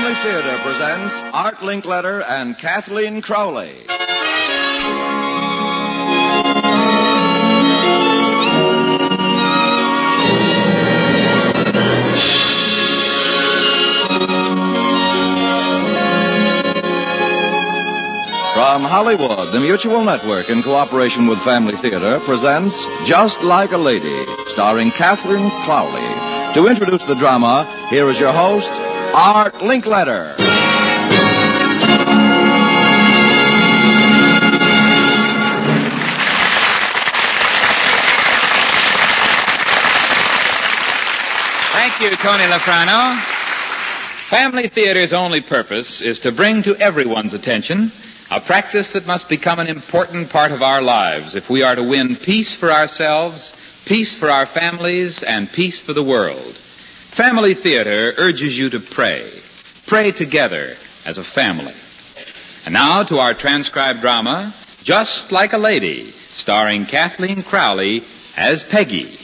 Family Theater presents Art Linkletter and Kathleen Crowley. From Hollywood, the Mutual Network, in cooperation with Family Theater, presents Just Like a Lady, starring Kathleen Crowley. To introduce the drama, here is your host, Art Linkletter. Thank you, Tony Lafrano. Family Theater's only purpose is to bring to everyone's attention a practice that must become an important part of our lives if we are to win peace for ourselves, peace for our families, and peace for the world. Family Theater urges you to pray. Pray together as a family. And now to our transcribed drama, Just Like a Lady, starring Kathleen Crowley as Peggy.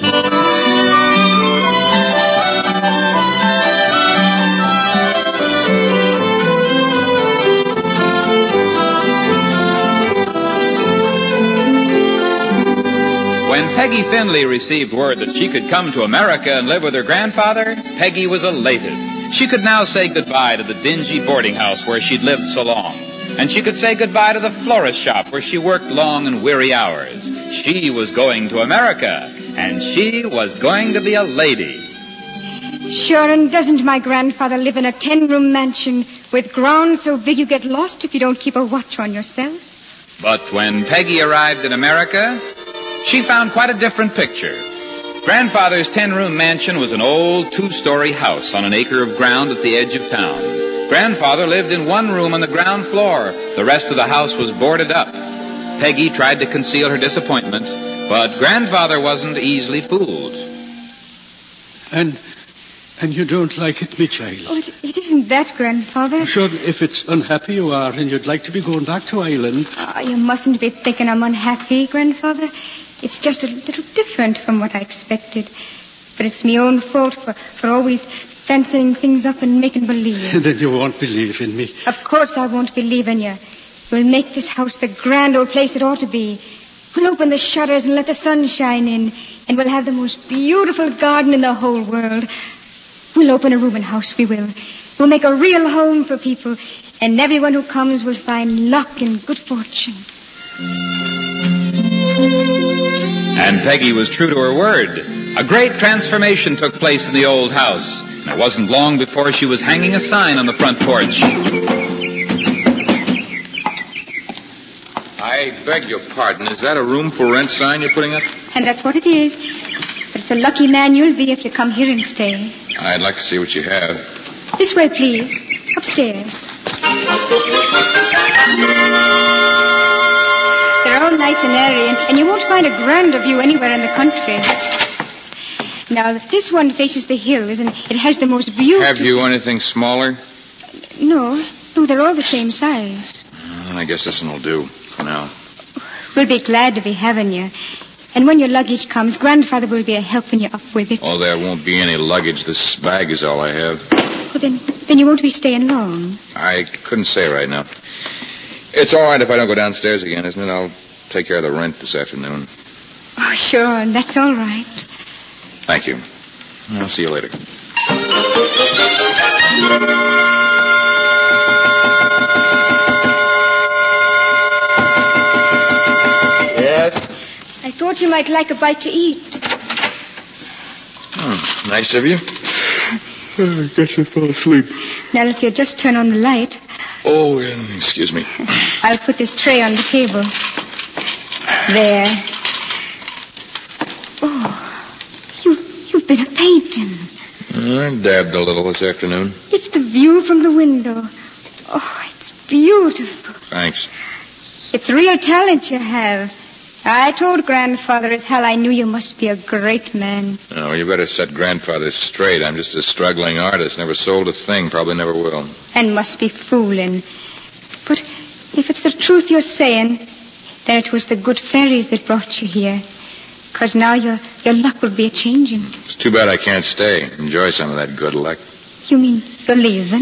When Peggy Finley received word that she could come to America and live with her grandfather, Peggy was elated. She could now say goodbye to the dingy boarding house where she'd lived so long. And she could say goodbye to the florist shop where she worked long and weary hours. She was going to America, and she was going to be a lady. Sure, and doesn't my grandfather live in a 10-room mansion with grounds so big you get lost if you don't keep a watch on yourself? But when Peggy arrived in America, she found quite a different picture. Grandfather's 10-room mansion was an old 2-story house on an acre of ground at the edge of town. Grandfather lived in one room on the ground floor. The rest of the house was boarded up. Peggy tried to conceal her disappointment, but Grandfather wasn't easily fooled. And you don't like it, me child? Oh, it isn't that, Grandfather. Sure, if it's unhappy you are and you'd like to be going back to Ireland. Oh, you mustn't be thinking I'm unhappy, Grandfather. It's just a little different from what I expected. But it's my own fault for always fancying things up and making believe. Then you won't believe in me. Of course I won't believe in you. We'll make this house the grand old place it ought to be. We'll open the shutters and let the sun shine in. And we'll have the most beautiful garden in the whole world. We'll open a rooming house, we will. We'll make a real home for people. And everyone who comes will find luck and good fortune. And Peggy was true to her word. A great transformation took place in the old house. And it wasn't long before she was hanging a sign on the front porch. I beg your pardon. Is that a room for rent sign you're putting up? And that's what it is. But it's a lucky man you'll be if you come here and stay. I'd like to see what you have. This way, please. Upstairs. They're all nice and airy, and you won't find a grander view anywhere in the country. Now, this one faces the hills, and it has the most beautiful... Have you anything smaller? No, they're all the same size. I guess this one will do for now. We'll be glad to be having you. And when your luggage comes, Grandfather will be helping you up with it. Oh, there won't be any luggage. This bag is all I have. Well, then you won't be staying long. I couldn't say right now. It's all right if I don't go downstairs again, isn't it? I'll take care of the rent this afternoon. Oh, sure, and that's all right. Thank you. I'll see you later. Yes? I thought you might like a bite to eat. Nice of you. I guess I fell asleep. Now, if you'll just turn on the light. Oh, excuse me. I'll put this tray on the table. There. Oh, you've been a-painting. I dabbed a little this afternoon. It's the view from the window. Oh, it's beautiful. Thanks. It's real talent you have. I told Grandfather as hell I knew you must be a great man. Oh, you better set Grandfather straight. I'm just a struggling artist. Never sold a thing. Probably never will. And must be fooling. But if it's the truth you're saying, then it was the good fairies that brought you here. 'Cause now your luck will be a-changing. It's too bad I can't stay. Enjoy some of that good luck. You mean you're leaving?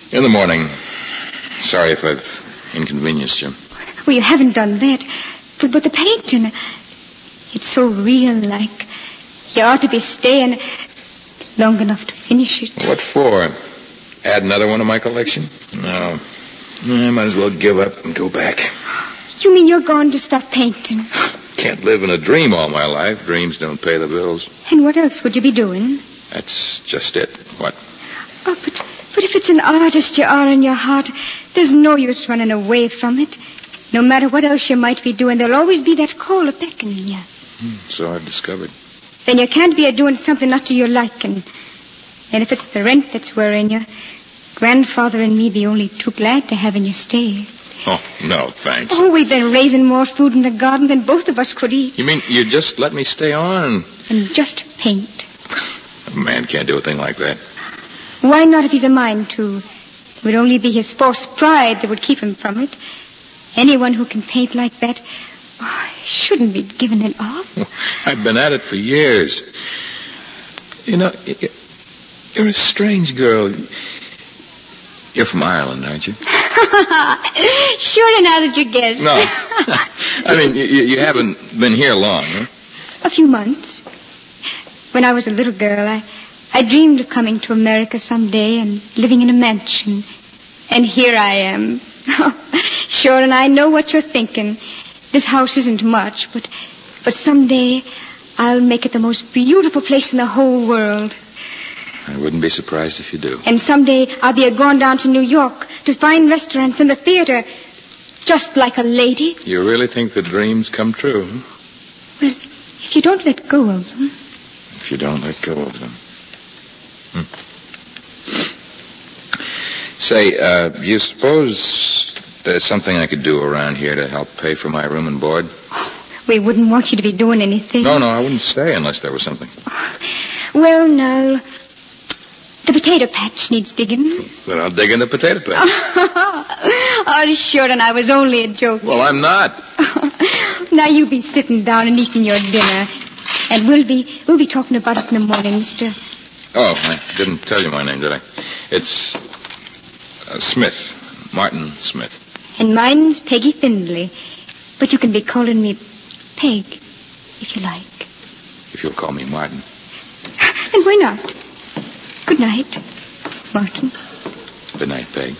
In the morning. Sorry if I've inconvenienced you. Well, you haven't done that. But the painting, it's so real-like. You ought to be staying long enough to finish it. What for? Add another one to my collection? No. I might as well give up and go back. You mean you're going to stop painting? Can't live in a dream all my life. Dreams don't pay the bills. And what else would you be doing? That's just it. What? Oh, but if it's an artist you are in your heart, there's no use running away from it. No matter what else you might be doing, there'll always be that call of beckoning you. So I've discovered. Then you can't be doing something not to your liking. And if it's the rent that's worrying you, Grandfather and me be only too glad to having you stay. Oh, no, thanks. Oh, we've been raising more food in the garden than both of us could eat. You mean you just let me stay on? And just paint. A man can't do a thing like that. Why not if he's a mind to? It would only be his false pride that would keep him from it. Anyone who can paint like that shouldn't be giving it up. I've been at it for years. You know, you're a strange girl. You're from Ireland, aren't you? Sure, and how did you guess? No. I mean, you haven't been here long, huh? A few months. When I was a little girl, I dreamed of coming to America someday and living in a mansion. And here I am. Sure, and I know what you're thinking. This house isn't much, but someday I'll make it the most beautiful place in the whole world. I wouldn't be surprised if you do. And someday I'll be going down to New York to fine restaurants and the theater, just like a lady. You really think the dreams come true? Huh? Well, if you don't let go of them. If you don't let go of them. Say, do you suppose there's something I could do around here to help pay for my room and board? We wouldn't want you to be doing anything. No, I wouldn't stay unless there was something. Well, no. The potato patch needs digging. Then I'll dig in the potato patch. Oh, sure, and I was only a joke. Well, I'm not. Now you be sitting down and eating your dinner. And we'll be talking about it in the morning, mister. Oh, I didn't tell you my name, did I? It's Smith. Martin Smith. And mine's Peggy Findlay. But you can be calling me Peg, if you like. If you'll call me Martin. And why not? Good night, Martin. Good night, Peg.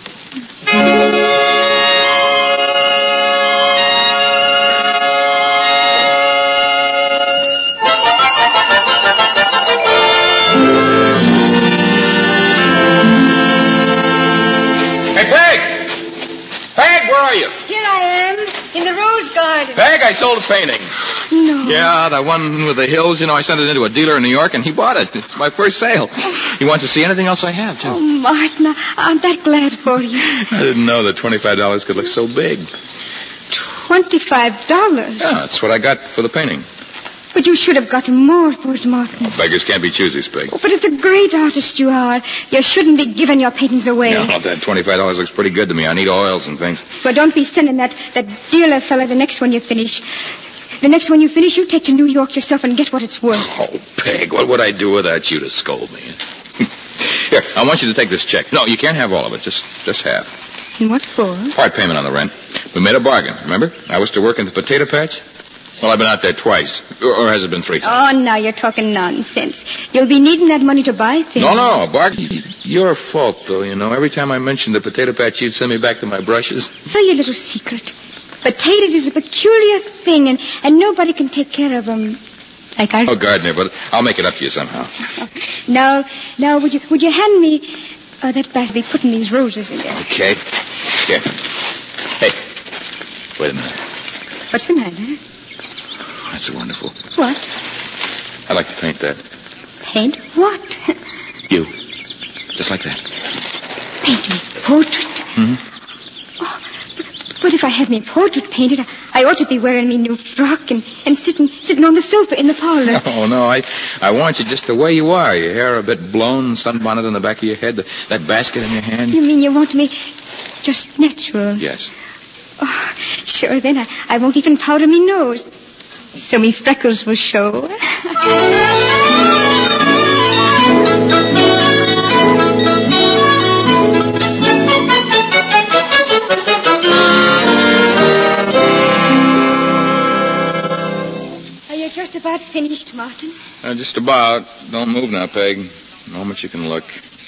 Hey, Peg! Peg, where are you? Here I am, in the rose garden. Peg, I sold a painting. No. Yeah, the one with the hills. You know, I sent it into a dealer in New York, and he bought it. It's my first sale. He wants to see anything else I have, too. Oh, Martin, I'm that glad for you. I didn't know that $25 could look so big. $25? Yeah, that's what I got for the painting. But you should have gotten more for it, Martin. Oh, beggars can't be choosers, Peg. Oh, but it's a great artist you are. You shouldn't be giving your paintings away. No, that $25 looks pretty good to me. I need oils and things. Well, don't be sending that dealer fella the next one you finish. The next one you finish, you take to New York yourself and get what it's worth. Oh, Peg, what would I do without you to scold me? Here, I want you to take this check. No, you can't have all of it. Just half. And what for? Part payment on the rent. We made a bargain, remember? I was to work in the potato patch. Well, I've been out there twice. Or has it been 3 times? Oh, now you're talking nonsense. You'll be needing that money to buy things. No, bargain. Your fault, though, you know. Every time I mentioned the potato patch, you'd send me back to my brushes. Tell you a little secret. Potatoes is a peculiar thing, and nobody can take care of them like I... Oh, Gardner, but I'll make it up to you somehow. Now, would you hand me that basket? Be putting these roses in it. Okay. Here. Hey, wait a minute. What's the matter? That's wonderful. What? I'd like to paint that. Paint what? You. Just like that. Paint me portrait? Mm-hmm. Oh, but if I have me portrait painted, I ought to be wearing me new frock and sitting on the sofa in the parlor. No, I want you just the way you are. Your hair a bit blown, sunbonnet on the back of your head, that basket in your hand. You mean you want me just natural? Yes. Oh, sure, then I won't even powder me nose. So me freckles will show. finished, Martin? Just about. Don't move now, Peg. The moment you can look.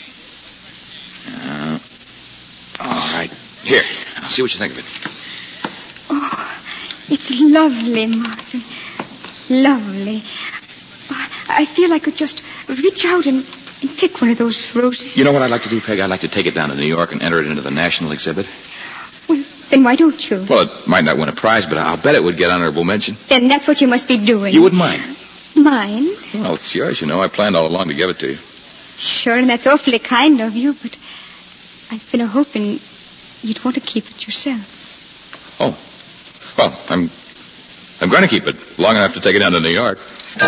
All right. Here, I'll see what you think of it. Oh, it's lovely, Martin. Lovely. Oh, I feel I could just reach out and pick one of those roses. You know what I'd like to do, Peg? I'd like to take it down to New York and enter it into the national exhibit. Well, then why don't you? Well, it might not win a prize, but I'll bet it would get honorable mention. Then that's what you must be doing. You wouldn't mind? Mine? Well, it's yours, you know. I planned all along to give it to you. Sure, and that's awfully kind of you, but I've been hoping you'd want to keep it yourself. Oh. Well, I'm going to keep it long enough to take it down to New York.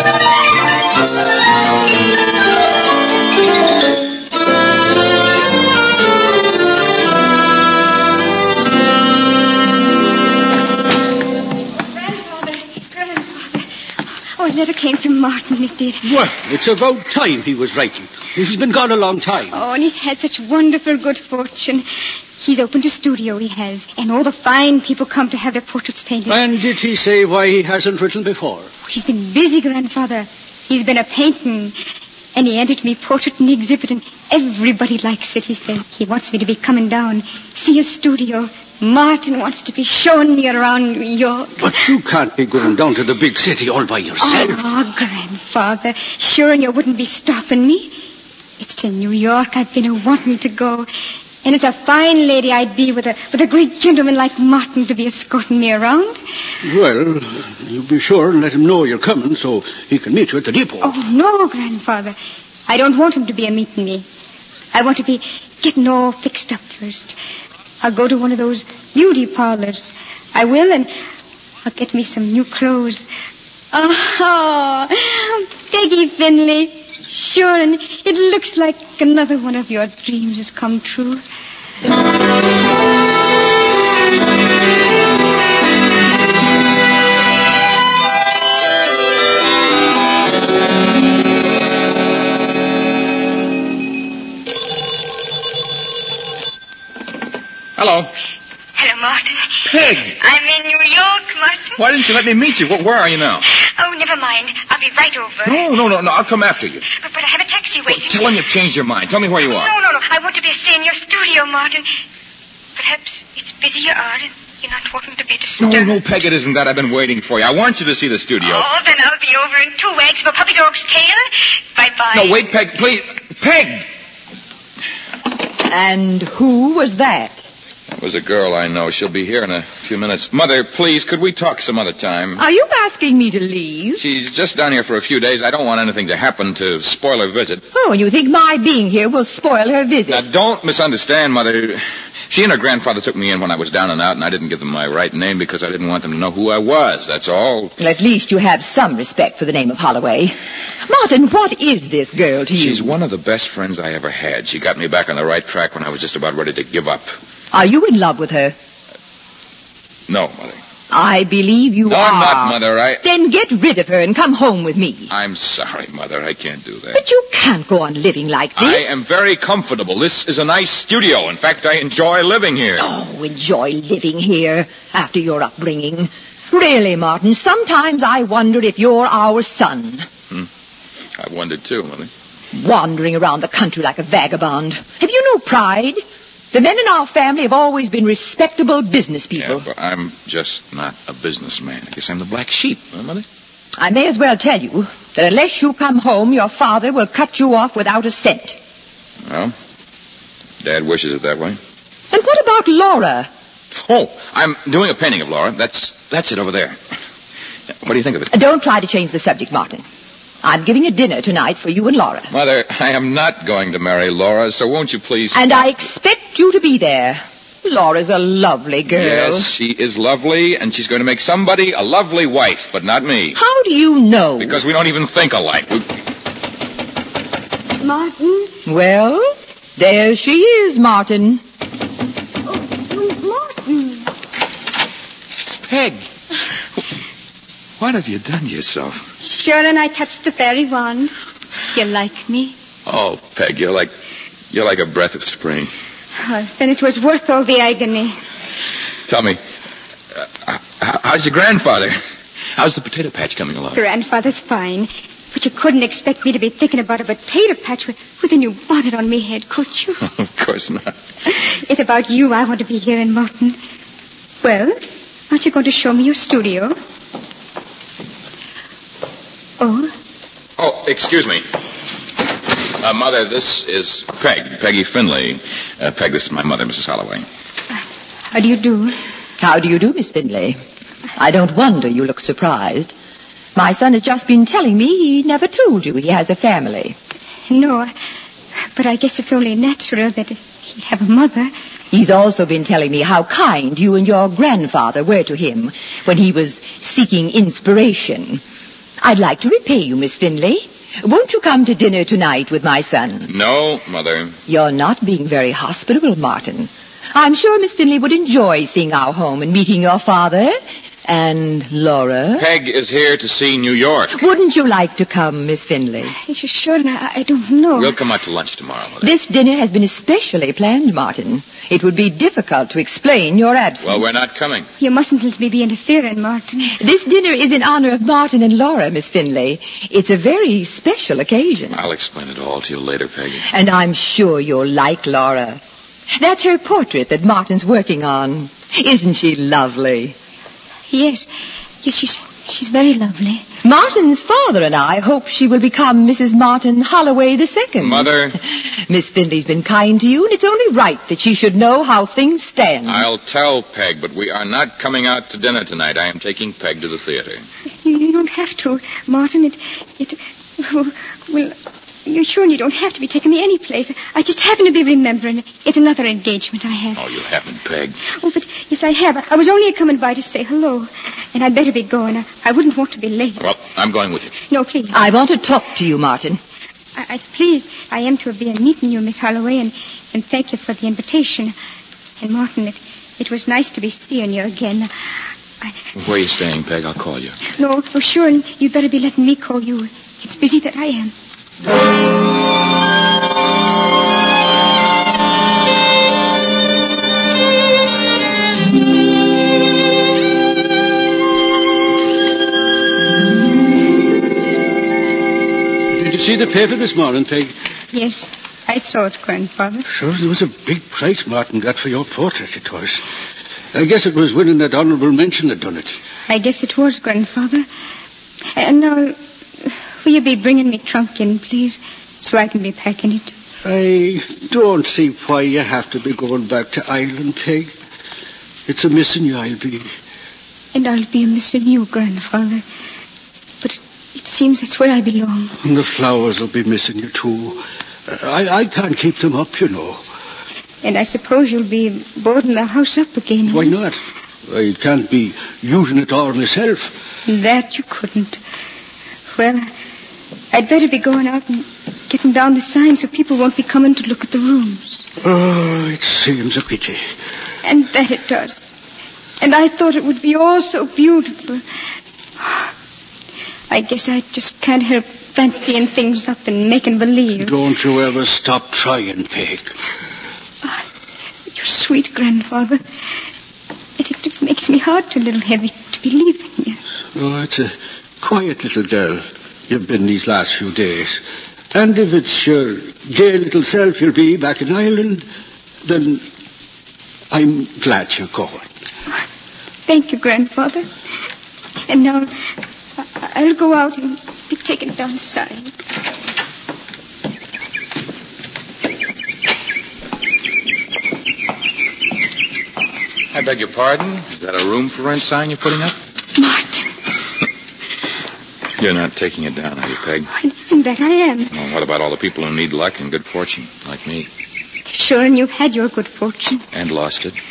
Oh, a letter came from Martin, it did. Well, it's about time he was writing. He's been gone a long time. Oh, and he's had such wonderful good fortune. He's opened a studio, he has. And all the fine people come to have their portraits painted. And did he say why he hasn't written before? He's been busy, Grandfather. He's been a-painting. And he entered me portrait in the exhibit, and everybody likes it, he said. He wants me to be coming down, see his studio. Martin wants to be showing me around New York. But you can't be going down to the big city all by yourself. Oh, Grandfather, sure and you wouldn't be stopping me. It's to New York I've been a-wanting to go. And it's a fine lady I'd be with a great gentleman like Martin to be escorting me around. Well, you be sure and let him know you're coming so he can meet you at the depot. Oh, no, Grandfather. I don't want him to be a-meeting me. I want to be getting all fixed up first. I'll go to one of those beauty parlors. I will, and I'll get me some new clothes. Oh, Peggy Finley. Sure, and it looks like another one of your dreams has come true. Hello. Hello, Martin. Peg. I'm in New York, Martin. Why didn't you let me meet you? Where are you now? Oh, never mind. I'll be right over. No. I'll come after you. But I have a taxi waiting. Tell him you've changed your mind. Tell me where you are. No. I want to be seeing your studio, Martin. Perhaps it's busy you are and you're not wanting to be disturbed. No, Peg, it isn't that. I've been waiting for you. I want you to see the studio. Oh, then I'll be over in 2 wags of a puppy dog's tail. Bye-bye. No, wait, Peg, please. Peg! And who was that? That was a girl I know. She'll be here in a few minutes. Mother, please, could we talk some other time? Are you asking me to leave? She's just down here for a few days. I don't want anything to happen to spoil her visit. Oh, and you think my being here will spoil her visit? Now, don't misunderstand, Mother. She and her grandfather took me in when I was down and out, and I didn't give them my right name because I didn't want them to know who I was. That's all. Well, at least you have some respect for the name of Holloway. Martin, what is this girl to you? She's one of the best friends I ever had. She got me back on the right track when I was just about ready to give up. Are you in love with her? No, Mother. I believe you are. No, I'm not, Mother. Then get rid of her and come home with me. I'm sorry, Mother. I can't do that. But you can't go on living like this. I am very comfortable. This is a nice studio. In fact, I enjoy living here. Oh, enjoy living here after your upbringing. Really, Martin, sometimes I wonder if you're our son. I wondered, too, Mother. Wandering around the country like a vagabond. Have you no pride? The men in our family have always been respectable business people. Yeah, but I'm just not a businessman. I guess I'm the black sheep, huh, Mother? I may as well tell you that unless you come home, your father will cut you off without a cent. Well, Dad wishes it that way. And what about Laura? Oh, I'm doing a painting of Laura. That's it over there. What do you think of it? Don't try to change the subject, Martin. I'm giving a dinner tonight for you and Laura. Mother, I am not going to marry Laura, so won't you please... And I expect you to be there. Laura's a lovely girl. Yes, she is lovely, and she's going to make somebody a lovely wife, but not me. How do you know? Because we don't even think alike. Martin? Well, there she is, Martin. Oh, Martin. Peg, what have you done to yourself? Sure, and I touched the fairy wand. You like me? Oh, Peg, you're like a breath of spring. Well, then it was worth all the agony. Tell me, how's your grandfather? How's the potato patch coming along? Grandfather's fine. But you couldn't expect me to be thinking about a potato patch with a new bonnet on me head, could you? Of course not. It's about you I want to be hearing, Martin. Well, aren't you going to show me your studio? Oh, excuse me. Mother, this is Peggy Finley. Peg, this is my mother, Mrs. Holloway. How do you do? How do you do, Miss Finley? I don't wonder you look surprised. My son has just been telling me he never told you he has a family. No, but I guess it's only natural that he'd have a mother. He's also been telling me how kind you and your grandfather were to him when he was seeking inspiration. I'd like to repay you, Miss Finley. Won't you come to dinner tonight with my son? No, Mother. You're not being very hospitable, Martin. I'm sure Miss Finley would enjoy seeing our home and meeting your father and Laura. Peg is here to see New York. Wouldn't you like to come, Miss Finley? Sure, I don't know. We'll come out to lunch tomorrow, Mother. This dinner has been especially planned, Martin. It would be difficult to explain your absence. Well, we're not coming. You mustn't let me be interfering, Martin. This dinner is in honor of Martin and Laura, Miss Finley. It's a very special occasion. I'll explain it all to you later, Peggy. And I'm sure you'll like Laura. That's her portrait that Martin's working on. Isn't she lovely? Yes, she's very lovely. Martin's father and I hope she will become Mrs. Martin Holloway II. Mother. Miss Finley's been kind to you, and it's only right that she should know how things stand. I'll tell Peg, but we are not coming out to dinner tonight. I am taking Peg to the theater. You don't have to, Martin. Well, you're sure you don't have to be taking me any place. I just happen to be remembering. It's another engagement I have. Oh, you haven't, Peg. Oh, but yes, I have. I was only coming by to say hello. And I'd better be going. I wouldn't want to be late. Well, I'm going with you. No, please. I want to talk to you, Martin. It's pleased I am to have been meeting you, Miss Holloway, and thank you for the invitation. And, Martin, it was nice to be seeing you again. Where are you staying, Peg? I'll call you. No, sure, and you'd better be letting me call you. It's busy that I am. Did you see the paper this morning, Peg? Yes, I saw it, Grandfather. Sure, there was a big price Martin got for your portrait, it was. I guess it was winning that honourable mention that done it. I guess it was, Grandfather. And now, will you be bringing me trunk in, please, so I can be packing it? I don't see why you have to be going back to Ireland, Peg. It's a missing you, I'll be. And I'll be a missing you, Grandfather. But it seems that's where I belong. And the flowers will be missing you, too. I can't keep them up, you know. And I suppose you'll be boarding the house up again. Why not? I can't be using it all myself. That you couldn't. Well, I'd better be going out and getting down the sign so people won't be coming to look at the rooms. Oh, it seems a pity. And that it does. And I thought it would be all so beautiful. I guess I just can't help fancying things up and making believe. Don't you ever stop trying, Peg. You're sweet, Grandfather. It makes me heart a little heavy to be leaving you. Oh, it's a quiet little girl you've been these last few days. And if it's your gay little self you'll be back in Ireland, then I'm glad you're going. Thank you, Grandfather. And now I'll go out and be taken down the sign. I beg your pardon? Is that a room for rent sign you're putting up? Martin. You're not taking it down, are you, Peg? And that I am. Well, what about all the people who need luck and good fortune, like me? Sure, and you've had your good fortune. And lost it.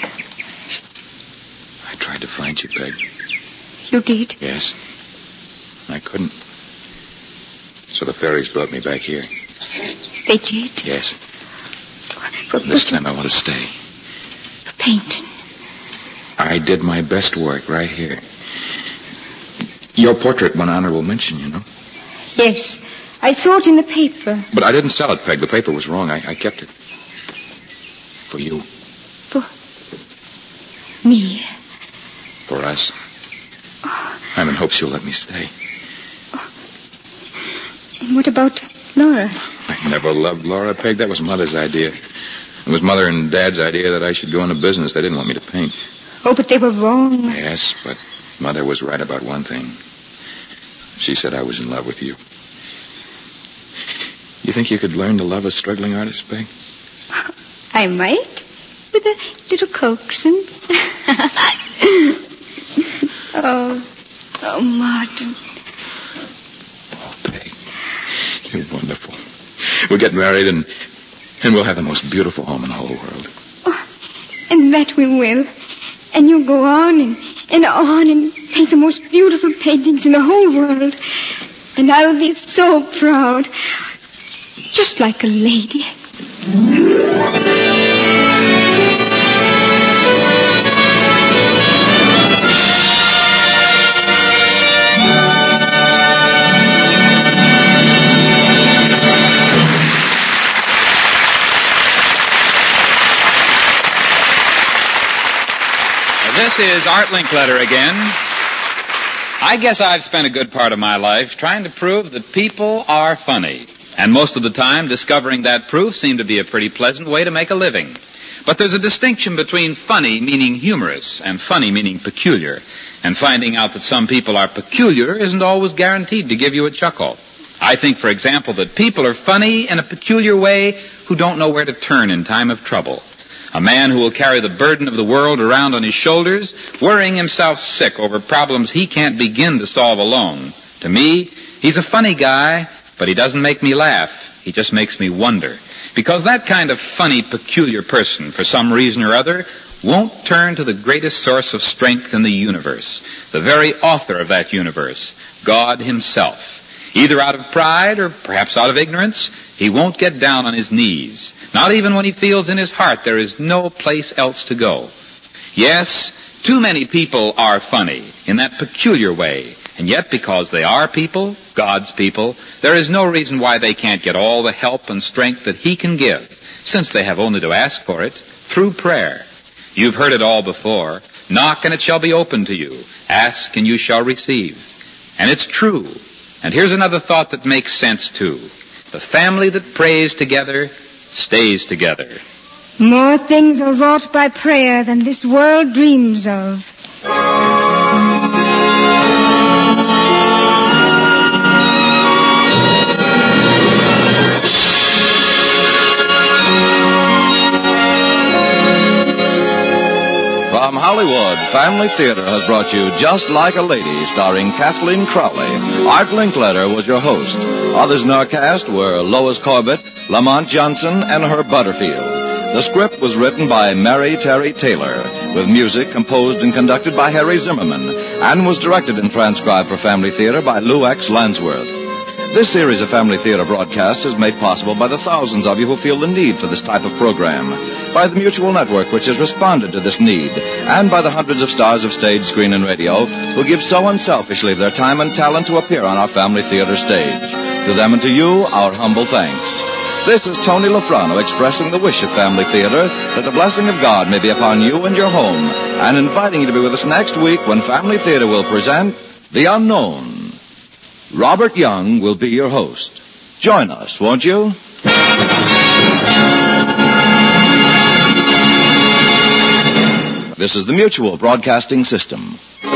I tried to find you, Peg. You did? Yes. I couldn't. So the fairies brought me back here. They did? Yes. But this time I want to stay. You're painting. I did my best work right here. Your portrait won honorable mention, you know. Yes. I saw it in the paper. But I didn't sell it, Peg. The paper was wrong. I kept it. For you. For me? For us. Oh, I'm in hopes you'll let me stay. And what about Laura? I never loved Laura, Peg. That was Mother's idea. It was Mother and Dad's idea that I should go into business. They didn't want me to paint. Oh, but they were wrong. Yes, but Mother was right about one thing. She said I was in love with you. You think you could learn to love a struggling artist, Peg? I might, with a little coaxing. Oh, Martin. Oh, Peg, you're wonderful. We'll get married and we'll have the most beautiful home in the whole world. Oh, and that we will. And you'll go on and on and paint the most beautiful paintings in the whole world. And I'll be so proud. Just like a lady. This is Art Linkletter again. I guess I've spent a good part of my life trying to prove that people are funny. And most of the time, discovering that proof seemed to be a pretty pleasant way to make a living. But there's a distinction between funny, meaning humorous, and funny, meaning peculiar. And finding out that some people are peculiar isn't always guaranteed to give you a chuckle. I think, for example, that people are funny in a peculiar way who don't know where to turn in time of trouble. A man who will carry the burden of the world around on his shoulders, worrying himself sick over problems he can't begin to solve alone. To me, he's a funny guy, but he doesn't make me laugh. He just makes me wonder. Because that kind of funny, peculiar person, for some reason or other, won't turn to the greatest source of strength in the universe, the very author of that universe, God himself. Either out of pride or perhaps out of ignorance, he won't get down on his knees. Not even when he feels in his heart there is no place else to go. Yes, too many people are funny in that peculiar way. And yet, because they are people, God's people, there is no reason why they can't get all the help and strength that he can give, since they have only to ask for it through prayer. You've heard it all before. Knock and it shall be opened to you. Ask and you shall receive. And it's true. And here's another thought that makes sense, too. The family that prays together stays together. More things are wrought by prayer than this world dreams of. From Hollywood, Family Theater has brought you Just Like a Lady, starring Kathleen Crowley. Art Linkletter was your host. Others in our cast were Lois Corbett, Lamont Johnson, and Herb Butterfield. The script was written by Mary Terry Taylor, with music composed and conducted by Harry Zimmerman, and was directed and transcribed for Family Theater by Lou X. Lansworth. This series of Family Theater broadcasts is made possible by the thousands of you who feel the need for this type of program, by the Mutual Network, which has responded to this need, and by the hundreds of stars of stage, screen, and radio who give so unselfishly of their time and talent to appear on our Family Theater stage. To them and to you, our humble thanks. This is Tony Lafrano expressing the wish of Family Theater that the blessing of God may be upon you and your home, and inviting you to be with us next week when Family Theater will present The Unknown. Robert Young will be your host. Join us, won't you? This is the Mutual Broadcasting System.